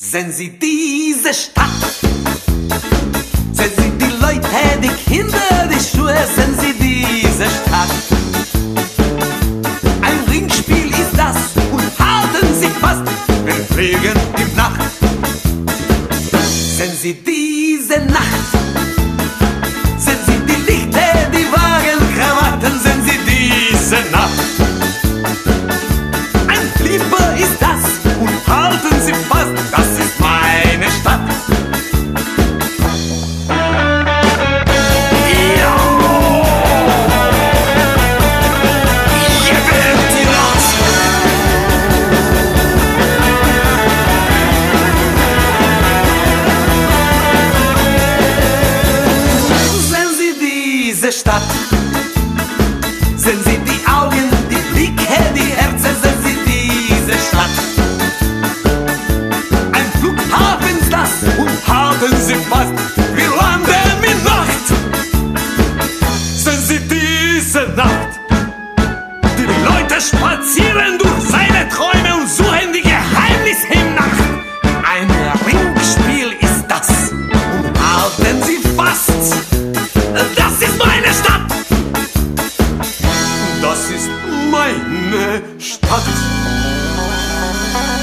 Sind Sie diese Stadt? Sind Sie die Leute, die Kinder, die Schuhe? Sind Sie diese Stadt? Ein Ringspiel ist das und halten Sie fast, wir fliegen in Nacht. Sind Sie diese Nacht? Sind Sie die Lichter, die Wagen, Krawatten? Sind Sie diese Nacht? Ein Flieger ist das und halten Sie fast, das ist meine Stadt. Ja! Hier wird die Nacht. Sind Sie diese Stadt? Sind Sie die Augen, die Blicke, die Herzen? Sind Sie diese Stadt? Ein Flughafen ist das und halten Sie fast, wir landen in Nacht. Sind Sie diese Nacht? Die Leute spazieren durch seine Träume und suchen die Geheimnisse im Nacht. Ein Ringspiel ist das und halten Sie fast, das ist meine Stadt. Das ist meine Stadt.